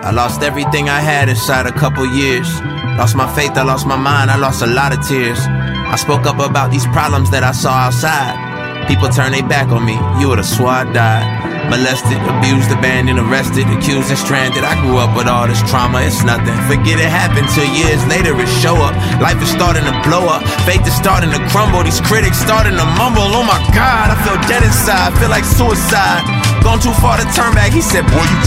I lost everything I had inside a couple years. Lost my faith, I lost my mind, I lost a lot of tears. I spoke up about these problems that I saw outside. People turned their back on me, you would've swore I died. Molested, abused, abandoned, arrested, accused and stranded. I grew up with all this trauma, it's nothing. Forget it happened till years later it show up. Life is starting to blow up, faith is starting to crumble. These critics starting to mumble. Oh my God, I feel dead inside, feel like suicide. Gone too far to turn back, he said, boy, you